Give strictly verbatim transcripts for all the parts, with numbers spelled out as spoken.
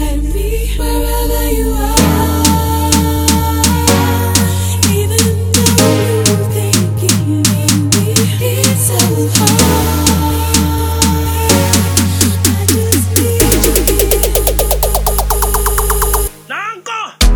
beside me wherever you are. Even though you're thinking of me, it's so hard. I just need you here. Nanko!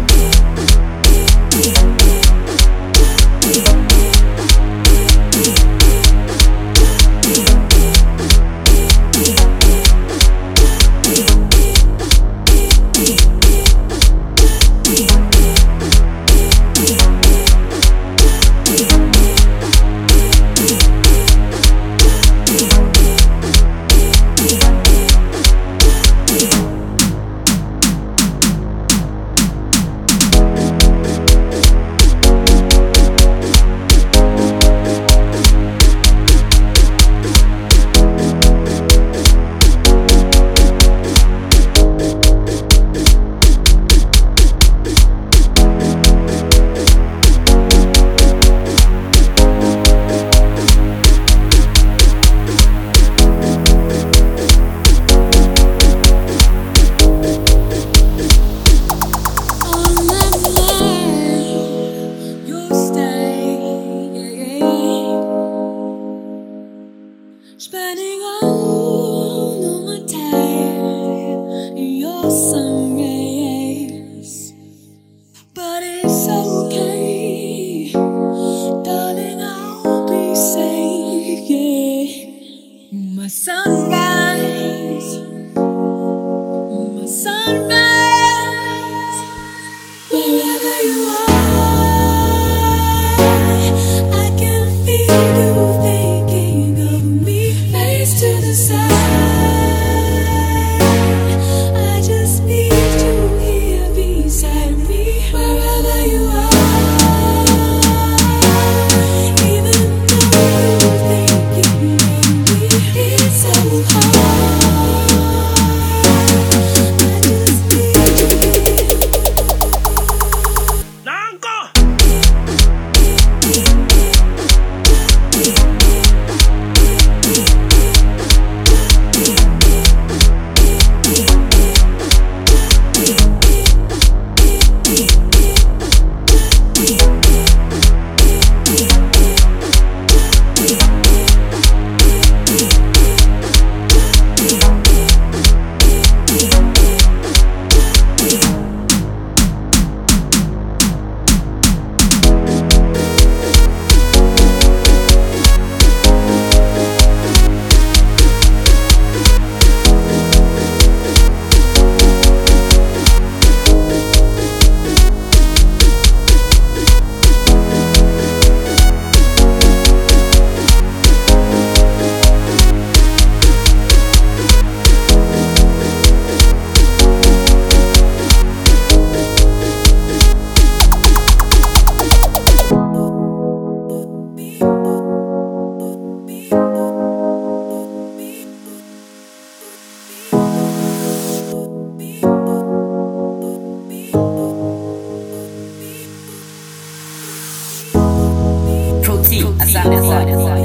Spending all of my time in your sun rays, but it's okay, darling, I'll be safe, yeah. My sunrise, my sunrise, wherever you are, I can feel you thinking of me. To the side, I just need you here beside me wherever you are. Even though you're thinking of me, it's so hard. I just need you here. Nanko! Asante sana.